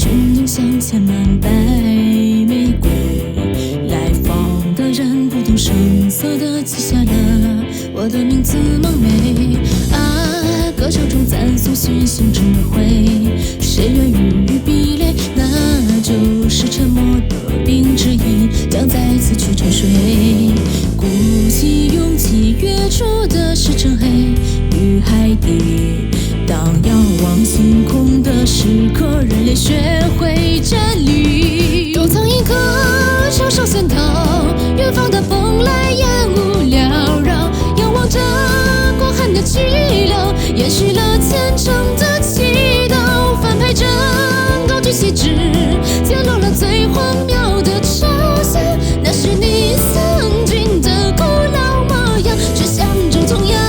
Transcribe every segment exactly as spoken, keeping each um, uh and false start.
群英像嵌满白玫瑰，来访的人不动声色地记下了我的名字梦寐。啊，歌唱中赞颂寻星智慧，谁愿与雨比类？那就是沉默的冰之音，将再次去沉睡。鼓起勇气跃出的是晨黑与海底，当遥望星空的时刻，人类学会站立。躲藏一颗朝上仙桃，远方的风来烟雾缭绕，仰望着光寒的寂寥，延续了虔诚的祈祷。翻拍着高举旗帜，揭露了最荒谬的嘲笑，那是你曾经的古老模样，却象征同样。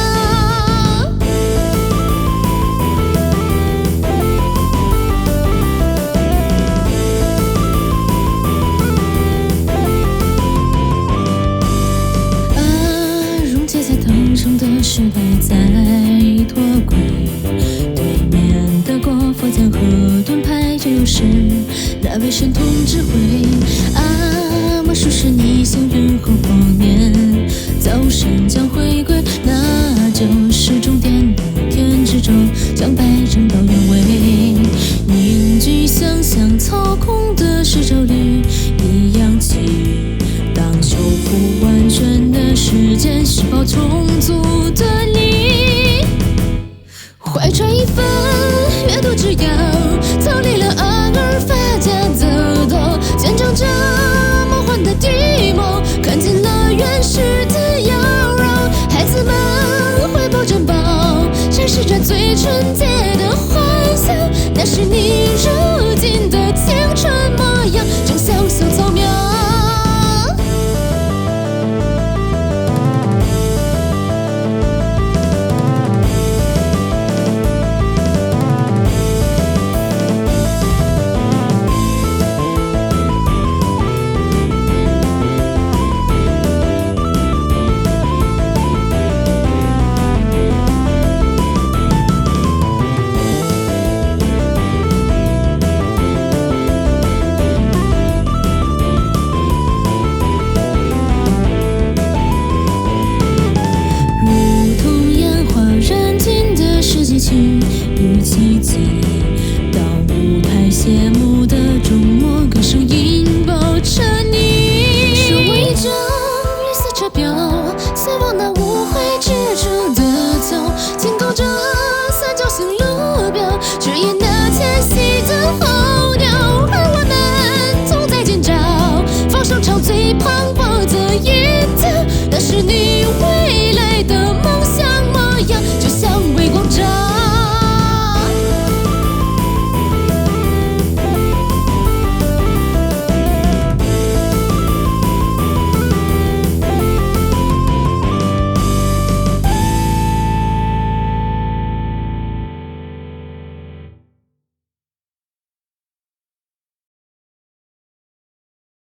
的时代在脱轨，对面的国佛将和盾牌就有时那位神童指挥。啊，魔术师逆行云后光年，早晨将回归，那就是终点的天之舟，将白刃到原位。凝聚想象，操控的是周律一样起。当修复完全的时间是否充足的你，怀揣一份阅读之阳，逃离了阿尔法家的岛，见证着梦幻的地貌，看尽了原始的妖娆。孩子们怀抱珍宝，展示着最纯洁的幻想，那是你如今的青春模样，正像小草苗。与奇迹，当舞台谢幕的终末，歌声引爆着你。手握一张绿色车票，前往那无悔之处的桥，紧靠着三角形路标，指引那迁徙的候鸟。而我们总在尖叫，放声朝最磅礴的一跳，那是你。